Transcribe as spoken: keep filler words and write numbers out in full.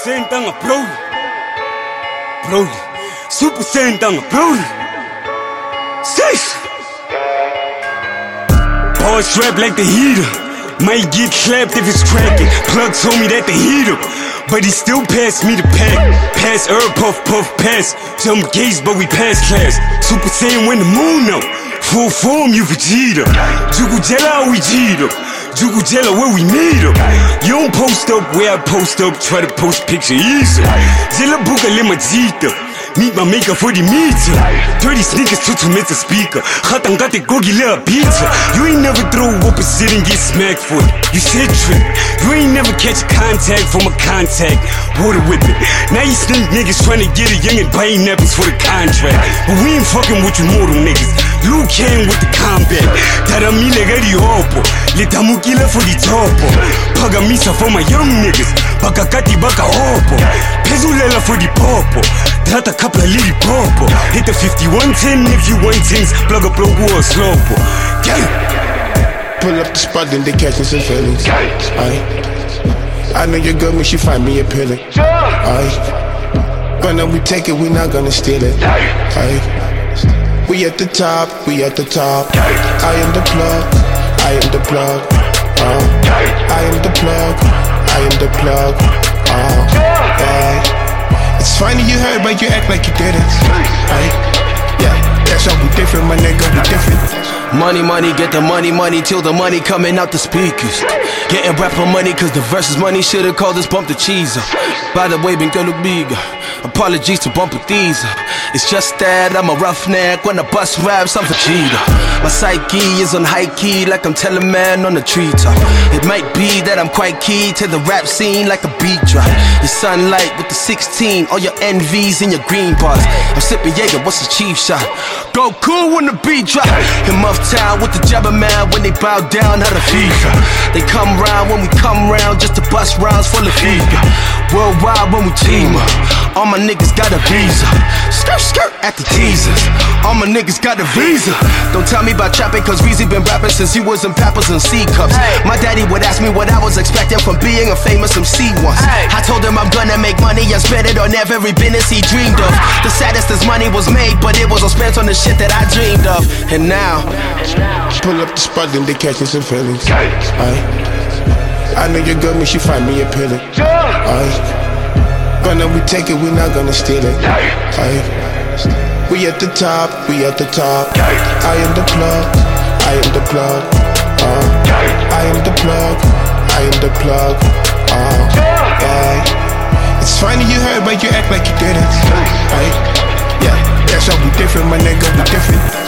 Saiyan tanga Broly. Broly. Super Saiyan tanga Broly. Six. Power strap like the heater. Might get clapped if it's cracking. Plug told me that the heater, but he still passed me the pack. Pass Herb, puff, puff, pass. Jump gates, but we pass class. Super Saiyan when the moon up. Full form, you Vegeta. Jugu Jella, we Jeter. Jugu Jella, where we meet up. You don't post up where I post up. Try to post picture easy. Jella Buka Lima Jita. Meet my maker for the meter. Dirty sneakers, two to meter speaker. Khatang got the gogi little pizza. You ain't never throw up a sit and get smacked for it. You said trip. You ain't never catch a contact from a contact. Water with it. Now you sneak niggas trying to get a young and buying nappies for the contract. But we ain't fucking with you mortal niggas. Luke came with the combat. Taramile gari hopo. Litamukila for the topo. Pagamisa for my young niggas. Bakakati baka hopo. Pezulela for the popo. Trata couple of little popo. Hit the fifty-one ten if you want things. Plug up low war slow. Pull up the spot and they catching some feelings. Aye. I know your girl when she find me appealing. Aye. But now we take it, we not gonna steal it. Aye. We at the top, we at the top. I am the plug, I am the plug. Uh, I am the plug, I am the plug. Uh, yeah. It's funny you heard, but you act like you didn't. Right? Yeah, that's how we different, my nigga, we different. Money, money, get the money, money till the money coming out the speakers. Getting rapper money cause the verses money. Should've called this bump the cheese. By the way, been gonna big. Apologies to bump with these. It's just that I'm a roughneck. When I bust raps, I'm Vegeta. My psyche is on high key like I'm telling man on the treetop. It might be that I'm quite key to the rap scene like a beat drop. Your sunlight with the sixteen, all your envies in your green bars. I'm sipping Jaeger, what's the chief shot? Go cool when the beat drop. In Muff Town with the jabber man when they bow down how the fever. They come round when we come round just to bust rounds full of fever. Worldwide when we team up. All my niggas got a visa. Skirt, skirt at the teasers. All my niggas got a visa. Don't tell me about trapping cause Weezy been rapping since he was in Pampers and C-cups. My daddy would ask me what I was expecting from being a famous M C once. I told him I'm gonna make money and spend it on every business he dreamed of. The saddest is money was made, but it was all spent on the shit that I dreamed of. And now pull up the spot and they catching some feelings. Aye. I know your girl when she find me appealing. Aye. But now we take it, we not gonna steal it. Aye. We at the top, we at the top. I am the plug, I am the plug. Uh, I am the plug, I am the plug. Uh, yeah. It's funny you heard, but you act like you didn't. Aye. Yeah, that's how we different, my nigga, we different.